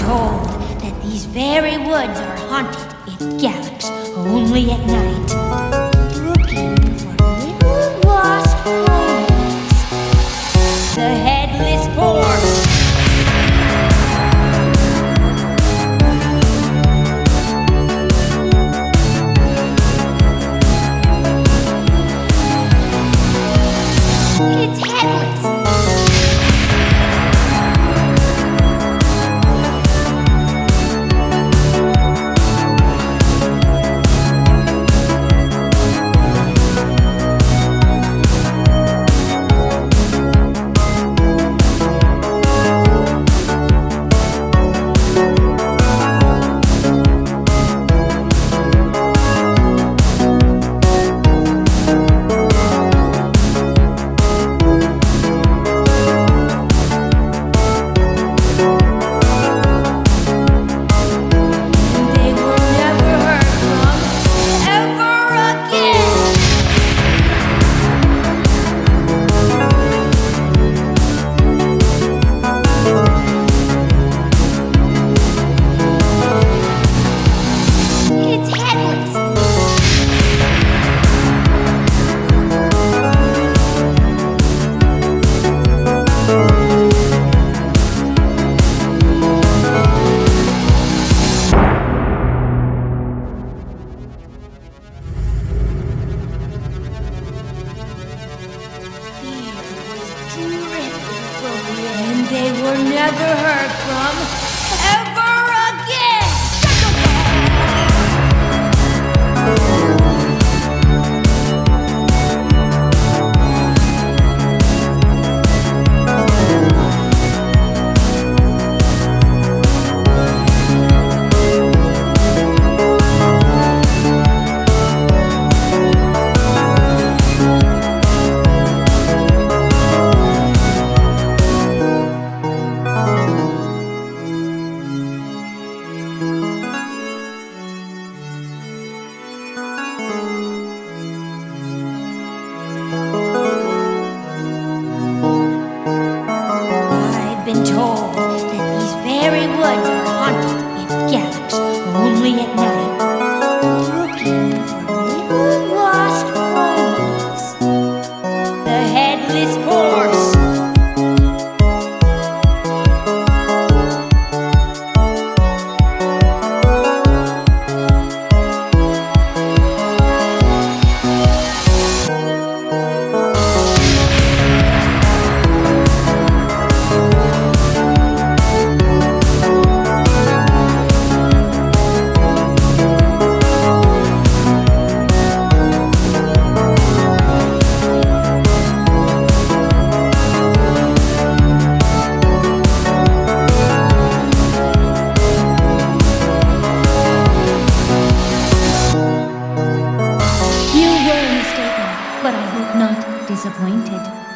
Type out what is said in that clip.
told that these very woods are haunted. It gallops only at night, looking for little lost ponies. The Headless Horse. It's headless. And they were never heard from ever again. I've been told that these very woods are haunted. It gallops only at night, looking for little lost ponies. The Headless Horse. But I hope not disappointed.